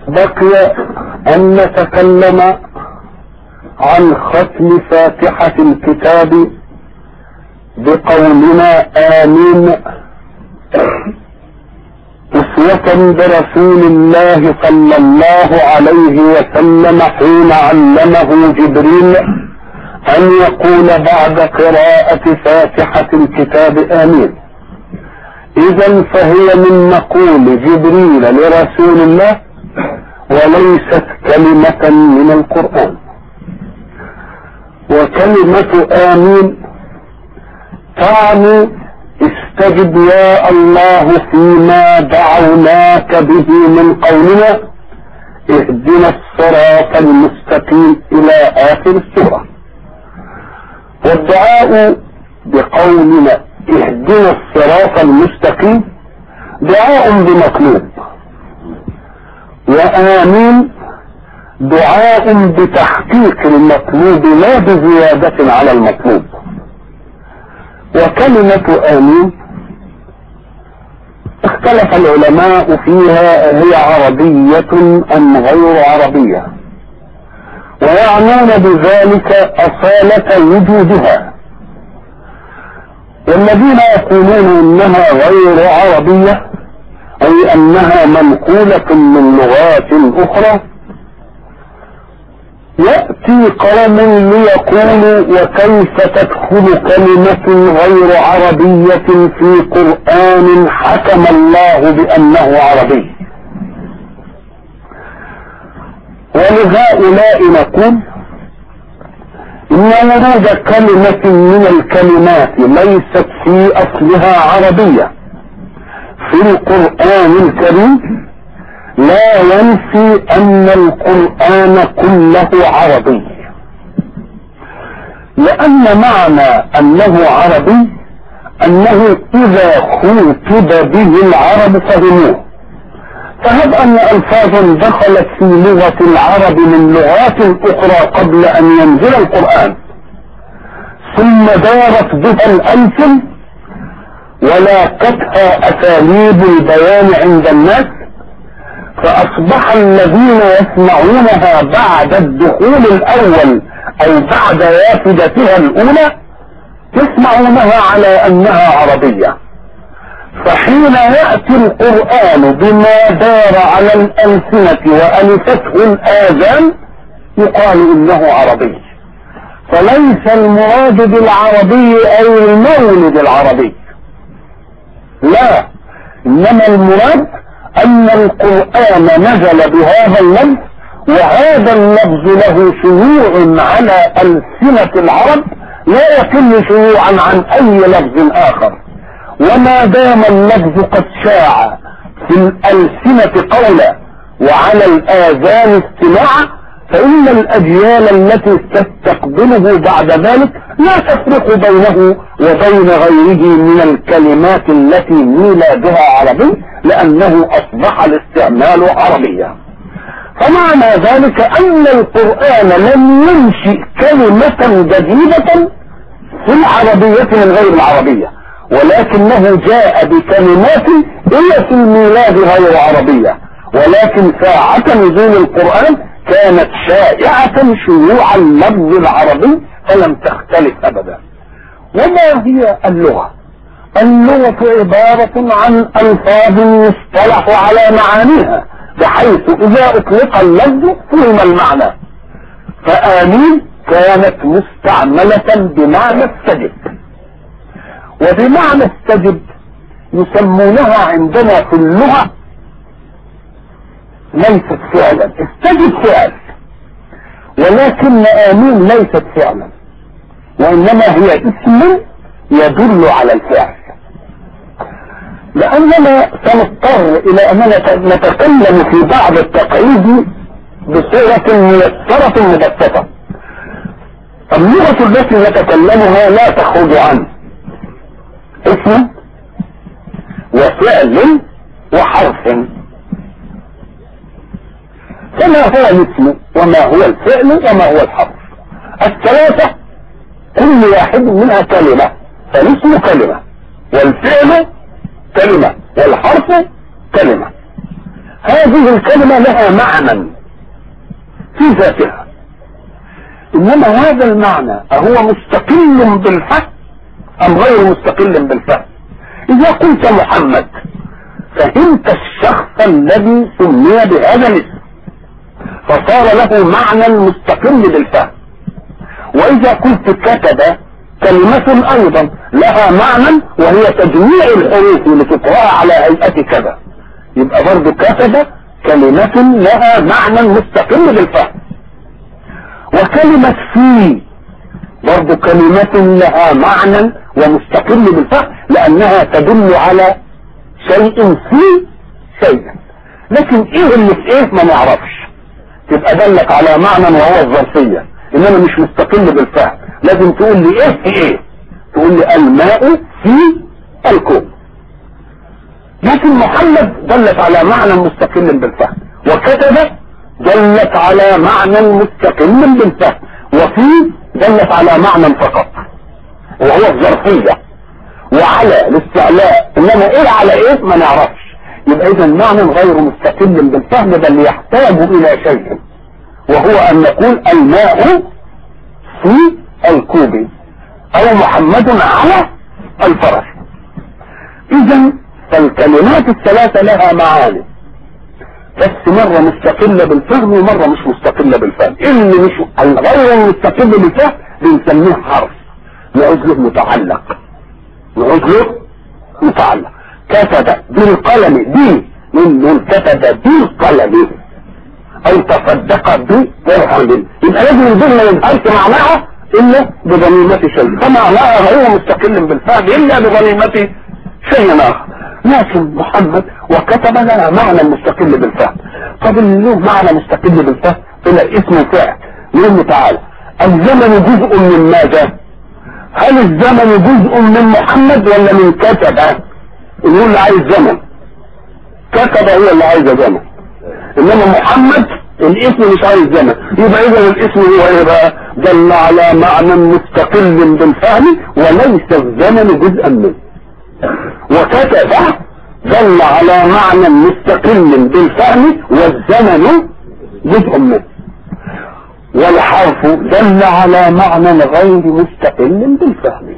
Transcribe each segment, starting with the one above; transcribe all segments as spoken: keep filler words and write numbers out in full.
بقي أن نتكلم عن ختم فاتحة الكتاب بقولنا آمين أسوة برسول الله صلى الله عليه وسلم حين علمه جبريل أن يقول بعد قراءة فاتحة الكتاب آمين. إذن فهي من مقول جبريل لرسول الله وليست كلمة من القرآن. وكلمة آمين تعني استجب يا الله فيما دعوناك به من قولنا اهدنا الصراط المستقيم إلى آخر السورة. والدعاء بقولنا اهدنا الصراط المستقيم دعاء بمطلوب، وآمين دعاء بتحقيق المطلوب لا بزيادة على المطلوب. وكلمة آمين اختلف العلماء فيها هي عربية أم غير عربية، ويعنون بذلك أصالة وجودها. والذين يقولون إنها غير عربية أي أنها منقولة من لغات أخرى، يأتي قوم ليقولوا وكيف تدخل كلمة غير عربية في قرآن حكم الله بأنه عربي. ولهؤلاء نقول إن ورود كلمة من الكلمات ليست في أصلها عربية في القرآن الكريم لا ينفي أن القرآن كله عربي، لأن معنى أنه عربي أنه إذا خوتب به العرب فهموه. فهب أن ألفاظ دخلت في لغة العرب من لغات أخرى قبل أن ينزل القرآن ثم دارت بها الألسن ولاقتها أساليب البيان عند الناس، فأصبح الذين يسمعونها بعد الدخول الأول أو بعد وافدتها الأولى يسمعونها على أنها عربية. فحين يأتي القرآن بما دار على الألسنة وألفته الآذان يقال إنه عربي. فليس المراد بالعربي أي المولد العربي، لا، إنما المراد أن القرآن نزل بهذا اللفظ، وهذا اللفظ له شيوع على ألسنة العرب لا يتم شيوعا عن أي لفظ آخر. وما دام اللفظ قد شاع في الألسنة قولا وعلى الآذان استماعا فإن الأجيال التي تستقبله بعد ذلك لا تفرق بينه وبين غيره من الكلمات التي ميلادها عربي، لأنه أصبح الاستعمال عربيا. فمعنى ذلك أن القرآن لم ينشئ كلمة جديدة في العربية من غير العربية، ولكنه جاء بكلمات هي في الميلاد غير عربية، ولكن ساعة نزول القرآن كانت شائعة شيوع اللفظ العربي فلم تختلف أبدا. وما هي اللغة؟ اللغة عبارة عن ألفاظ يصطلح على معانيها بحيث إذا أطلق اللفظ فهم المعنى. فآمين كانت مستعملة بمعنى استجب، وبمعنى استجب يسمونها عندنا في اللغة ليست فعلا. استجب فعل، ولكن آمين ليست فعلا، وإنما هي اسم يدل على الفعل. لأننا سنضطر إلى أننا نتكلم في بعض التقعيد بصورة ميسرة مبسطة. اللغة التي نتكلمها لا تخرج عن اسم وفعل وحرف. فما هو الاسم وما هو الفعل وما هو الحرف؟ الثلاثة كل واحد منها كلمة، فالاسم كلمة والفعل كلمة والحرف كلمة. هذه هذه الكلمة لها معنى في ذاتها، انما هذا المعنى اهو مستقل بالفهم ام غير مستقل بالفهم؟ اذا قلت محمد فهمت الشخص الذي سمي بهذا الاسم فصار له معنى مستقل بالفهم. واذا قلت كتب كلمة ايضا لها معنى وهي تجميع الحروف لتقرأ على هيئة كذا، يبقى برضو كتب كلمة لها معنى مستقل بالفهم. وكلمة في برضو كلمة لها معنى ومستقل بالفهم لانها تدل على شيء في شيء، لكن ايه اللي في ايه ما نعرفش، تبقى دلك على معنى وهو الظرفية، انما مش مستقل بالفهم. لازم تقول لي ايه في ايه، تقول لي الماء في الكوب. لكن محمد دلت على معنى مستقل بالفهم، وكتب دلت على معنى مستقل بالفهم، وفي دلت على معنى فقط وهو الظرفية وعلى الاستعلاء، انما ايه على ايه ما نعرفش. يبقى اذا معنى غير مستقل بالفهم بل يحتاج الى شيء، وهو ان نقول الماء في الكوب او محمد على الفرس. اذا فالكلمات الثلاثة لها معاني، بس مرة مستقلة بالفهم ومرة مش مستقلة بالفهم. اللي مش الغير مستقل بالفهم بنسميه حرف نعوز له متعلق، نعوز له متعلق. كتب بالقلم دي من كتب بالقلم او تصدق بدرهم، يبقى لازم الجمله ما ينهارش معناها الا بضميمة شيء، فمعناها غير مستقل بالفهم الا بضميمة شيء اخر. لكن محمد وكتب لها معنى مستقل بالفهم. طب اللي له معنى مستقل بالفهم الى اسم فاعل يقول تعالى الزمن جزء من ماذا؟ هل الزمن جزء من محمد ولا من كتب؟ اللي هو اللي عايز زمن، كتب هو اللي عايز زمن، انما محمد الاسم مش عايز زمن. يبقى اذا الاسم هو ايه بقى؟ دل على معنى مستقل بالفهم وليس الزمن جزءا منه. وكتب دل على معنى مستقل بالفهم والزمن جزء منه. والحرف دل على معنى غير مستقل بالفهم.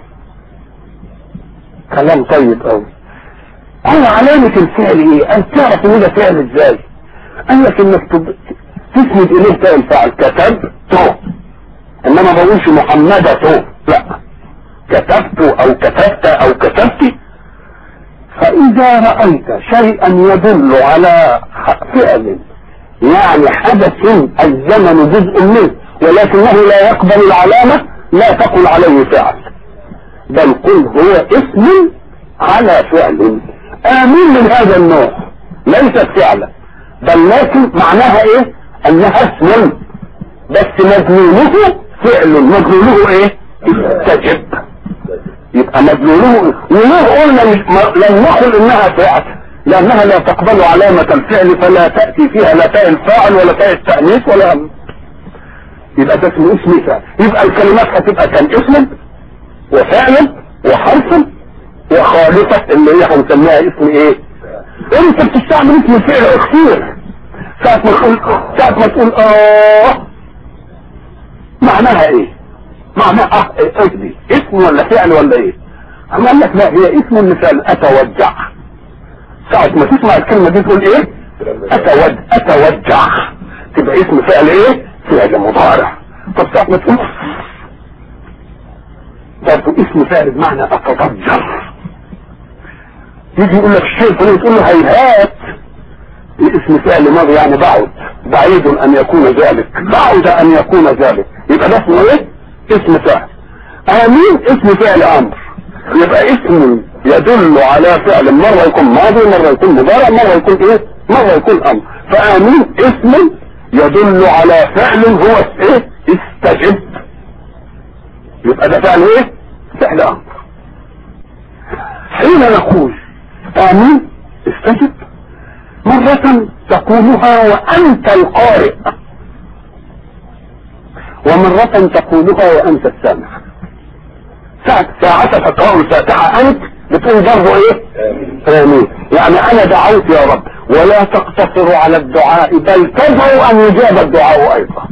كلام طيب قوي. انا علامة الفعل ايه؟ ان تعرف ان ده فعل ازاي؟ قال لك انك تسند اليه فعل فعل. كتبت، انما ما بقولش محمدة، لا، كتبت او كتبت او كتبت. فاذا رأيت شيئا يدل على فعل يعني حدث الزمن جزء منه ولكنه لا يقبل العلامة، لا تقل عليه فعل، بل قل هو اسم على فعل. آمين من هذا النوع ليست فعلا، بل لكن معناها ايه؟ انها اسم بس مدلوله فعل. مدلوله ايه؟ استجب. يبقى مدلوله، وليه قلنا لم نقل انها فعل؟ لانها لا تقبل علامة الفعل، فلا تأتي فيها لا تاء الفاعل ولا تاء التأنيث ولا، يبقى ده اسمه اسم فعل. يبقى الكلمات هتبقى كان اسم وفعل وحرف وخالصة اللي هي هنسميها اسم ايه؟ انت بتستعمل اسم الفعل كتير. ساعة ما تقول ساعة ما تقول اه معناها ايه؟ معناها اه ايه؟ اسم ولا فعل ولا ايه؟ اما قال لك لا، هي اسم لفعل. اتوجع، ساعة ما تسمع الكلمة دي تقول ايه؟ اتوجع اتوجع تبقى اسم فعل ايه؟ فعل مضارع. طب ساعة ما تقول برضه اسم فعل بمعنى اتضجر. يجي يقول لك الشيء فلان تقول له هيهات، اسم فعل ماضي يعني بعد، بعيد ان يكون ذلك، بعد ان يكون ذلك، يبقى ده اسمه ايه؟ اسم فعل. امين اسم فعل امر، يبقى اسم يدل على فعل مرة يكون ماضي مرة يكون مضارع مرة يكون ايه؟ مرة يكون امر. فامين اسم يدل على فعل هو ايه؟ استجب، يبقى ده فعل ايه؟ فعل امر. حين نقول امين استجب مرة تقولها وانت القارئ، ومرة تقولها وانت السامع. ساعة ساعة تقرأ الفاتحة انت بتقول برضه ايه؟ امين، يعني انا دعوت يا رب، ولا تقتصر على الدعاء بل تدعو ان يجاب الدعاء ايضا.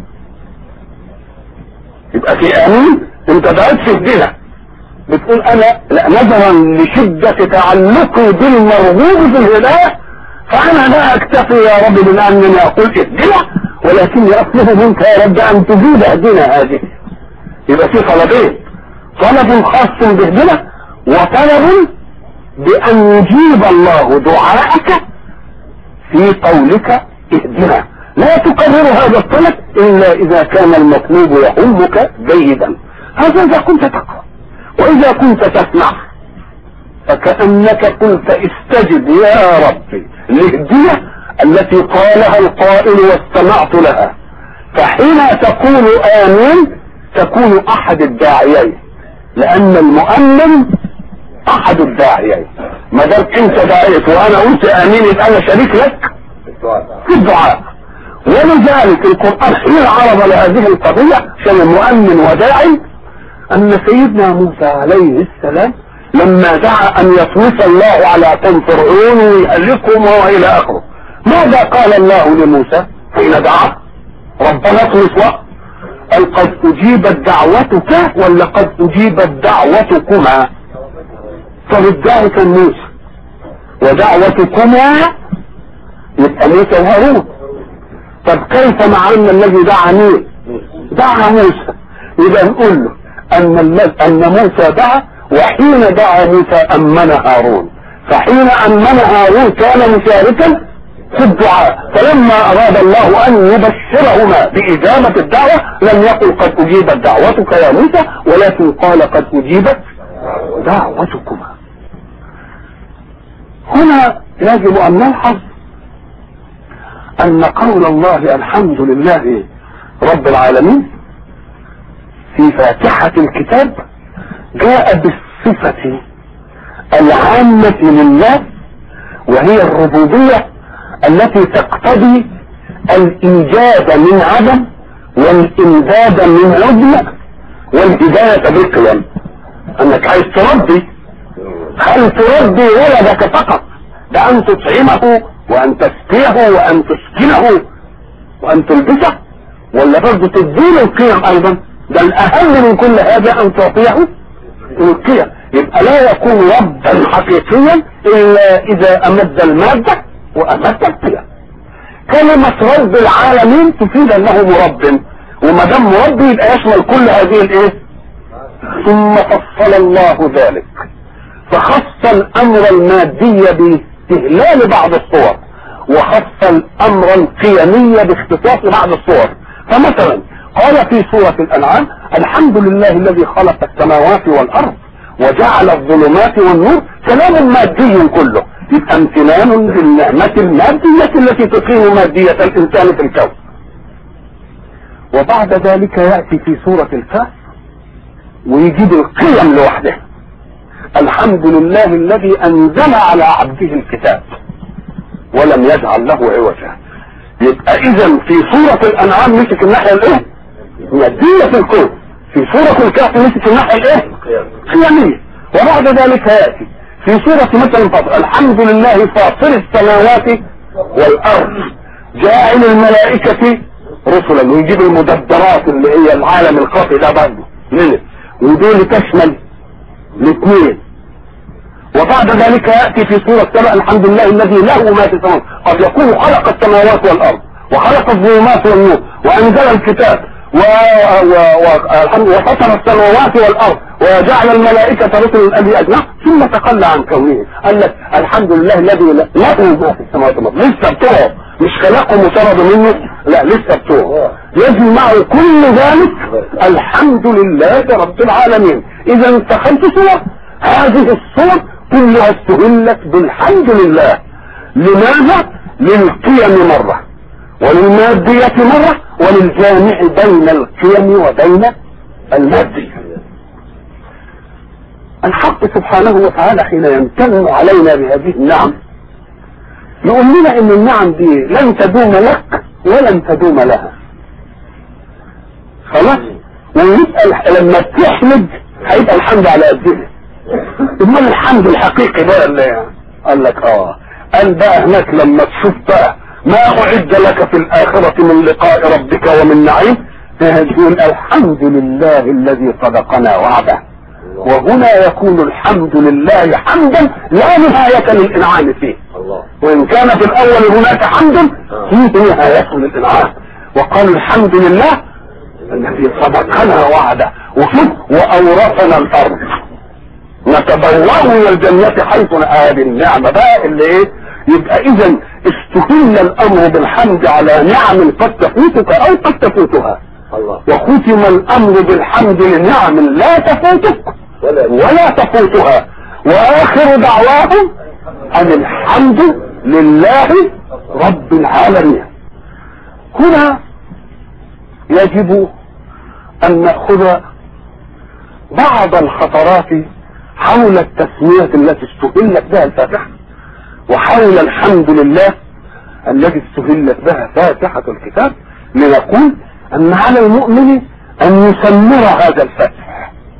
يبقى في امين انت دعيت في الدنيا بتقول انا لا نظرا لشدة تعلقي بالمرغوب في الهداية فانا لا اكتفي يا رب من انني اقول اهدنا ولكني اطلب منك يا رب ان تجيب اهدنا هذه. يبقى في طلبين، طلب خاص باهدنا وطلب بان يجيب الله دعاءك في قولك اهدنا. لا تكرر هذا الطلب الا اذا كان المطلوب يهمك جيدا. هذا اذا كنت تقرأ، واذا كنت تسمع فكأنك قلت استجب يا ربي الاهدية التي قالها القائل واستمعت لها. فحين تقول آمين تكون احد الداعيين، لان المؤمن احد الداعيين. ما دام انت دعيت وانا قلت امين يبقى انا شريك لك في الدعاء. ولذلك القرآن حين عرض لهذه القضية عشان المؤمن وداعي ان سيدنا موسى عليه السلام لما دعا ان يطمس الله على قوم فرعون ويهلكهم والى اخره، ماذا قال الله لموسى حين دعا؟ ربنا اطمس وقت قال قد اجيبت دعوتك ولا قد اجيبت دعوتكما؟ فالداعي كان موسى ودعوتكما يبقى موسى وهارون. طب كيف مع ان الذي دعا مين؟ دعا موسى. يبقى نقول له ان ان موسى دعا، وحين دعا موسى امن هارون، فحين امن هارون كان مشاركا في الدعاء. فلما اراد الله ان يبشرهما باجابه الدعوه لم يقل قد اجيبت دعوتك يا موسى، ولكن قال قد اجيبت دعوتكما. هنا يجب ان نلحظ ان قول الله الحمد لله رب العالمين في فاتحة الكتاب جاء بالصفة العامة لله، وهي الربوبية التي تقتضي الايجاد من عدم والامداد من عدم والهداية بالقيام. انك عايز تربي، هل تربي ولدك فقط بان تطعمه وان تسقيه وان تسكنه وان تلبسه، ولا برضه تديله القيم ايضا؟ ده الاهم من كل هذا ان تعطيه القيم. يبقى لا يكون ربا حقيقيا الا اذا امد المادة وامد القيم. كلمة رب العالمين تفيد انه مرب، وما دام مربي يبقى يشمل كل هذه الايه. ثم فصل الله ذلك فخص الامر المادي باستهلال بعض الصور، وخص الامر القيمي باختصاص بعض الصور. فمثلا قال في سورة الانعام الحمد لله الذي خلق السماوات والارض وجعل الظلمات والنور، كلام مادي كله، يبقى امتنان بالنعمة المادية التي تقيم مادية الانسان في الكون. وبعد ذلك يأتي في سورة الكهف ويجيب القيم لوحده، الحمد لله الذي انزل على عبده الكتاب ولم يجعل له عوجا. يبقى اذا في سورة الانعام مسك الناحية الايه؟ مادية في الكون، في سورة الكهف مسك الناحية الايه؟ قيمية. وبعد ذلك يأتي في سورة مثلا فاطر الحمد لله فاطر السماوات والارض جاعل الملائكة رسلا، ويجيب المدبرات اللي هي العالم الخفي ده برضه منه، ودول تشمل الاثنين. وبعد ذلك يأتي في سورة سبع الحمد لله الذي له ما في السماوات، قد يكون خلق السماوات والارض وخلق الظلمات والنور وانزل الكتاب وفطر السماوات والارض وجعل الملائكة رسلا الذي اجمع، ثم تخلى عن كونه. قال لك الحمد لله الذي له ما في السماوات والارض، لسه بتوعه مش خلقه مطرد منه، لا لسه بتوعه، يجمع معه كل ذلك الحمد لله رب العالمين. اذا انتخلت صور، هذه الصور كلها استهلت بالحمد لله. لماذا؟ للقيم مرة وللمادية مرة وللجامع بين القيم وبين المادية. الحق سبحانه وتعالى حين يمتن علينا بهذه النعم يقول لنا ان النعم دي لن تدوم لك ولن تدوم لها، خلاص. ويبقى لما تحمد هيبقى الحمد على قدها. امال الحمد الحقيقي بقى اللي قال لك اه قال بقى هناك لما تشوف بقى ما اعد لك في الاخرة من لقاء ربك ومن نعيم، تقول الحمد لله الذي صدقنا وعده. وهنا يكون الحمد لله حمدا لا نهاية للإنعام فيه، وإن كان في الأول هناك حمد فيه نهاية للإنعام. وقال الحمد لله الذي صدقنا وعده. وشوف وأورثنا الأرض نتبوأ من الجنة حيث هذه النعمة بقى اللي ايه. يبقى إذا استهل الأمر بالحمد على نعم قد تفوتك أو قد تفوتها، وختم الأمر بالحمد لنعم لا تفوتك ولا تفوتها. واخر دعواهم ان الحمد لله رب العالمين. هنا يجب ان نأخذ بعض الخطرات حول التسمية التي استهلت بها الفاتحة، وحول الحمد لله التي استهلت بها فاتحة الكتاب، لنقول ان على المؤمن ان يسمر هذا الفتح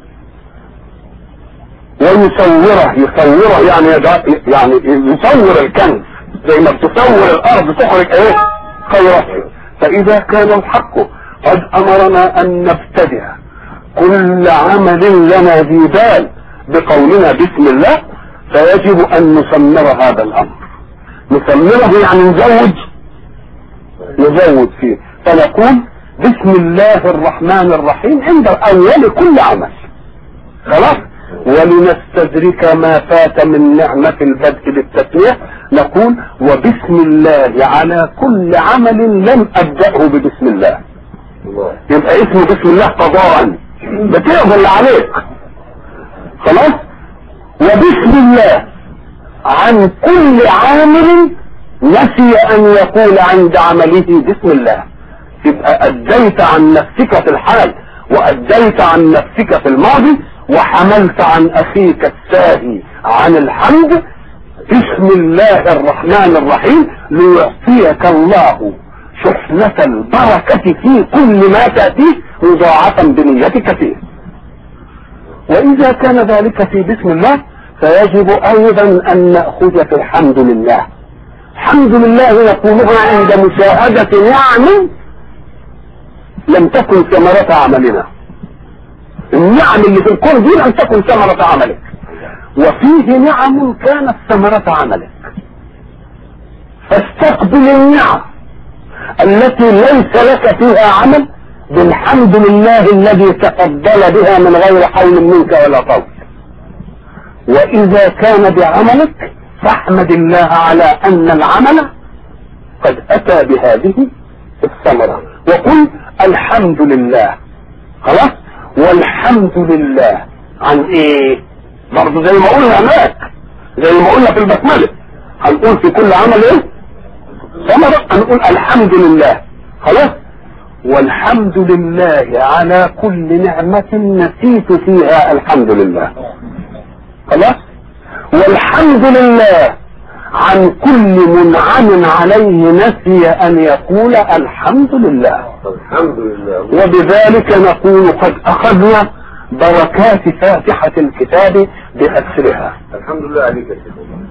ويصوره. يصوره يعني يعني يصور الكنز زي ما بتصور الارض تخرج ايه خيرته. فاذا كان الحق قد امرنا ان نبتدئ كل عمل لنا ذي بال بقولنا بسم الله، فيجب ان نسمر هذا الامر. نسمره يعني نزود نزود فيه، فنقول بسم الله الرحمن الرحيم عند اول كل عمل. خلاص. ولنستدرك ما فات من نعمة البدء بالتسمية نقول وبسم الله على كل عمل لم أبدأه ببسم الله. يبقى اسمه بسم الله قضاء بتقضي اللي عليك. خلاص. وبسم الله عن كل عامل نسي أن يقول عند عمله بسم الله. يبقى أديت عن نفسك في الحال وأديت عن نفسك في الماضي، وحملت عن اخيك الساهي عن الحمد بسم الله الرحمن الرحيم ليعطيك الله شحنة البركة في كل ما تأتيه مضاعفا بنيتك فيه. واذا كان ذلك في بسم الله فيجب ايضا ان نأخذ في الحمد لله. الحمد لله نقولها عند مشاهدة نعم لم تكن ثمرة عملنا. النعم اللي في الكون دي لم تكن ثمرة عملك، وفيه نعم كانت ثمرة عملك. فاستقبل النعم التي ليس لك فيها عمل بالحمد لله الذي تفضل بها من غير حول منك ولا طول. واذا كان بعملك فاحمد الله على ان العمل قد اتى بهذه الثمرة، وقل الحمد لله. خلاص. والحمد لله عن ايه؟ برضه زي ما قلنا هناك، زي ما قلنا في البسملة هنقول في كل عمل ايه ثمرة، هنقول الحمد لله. خلاص. والحمد لله على كل نعمة نسيت فيها الحمد لله. خلاص. والحمد لله عن كل منعم عليه نسي ان يقول الحمد لله. الحمد لله. وبذلك نقول قد اخذنا بركات فاتحة الكتاب بأسرها. الحمد لله عليك يا شيخ.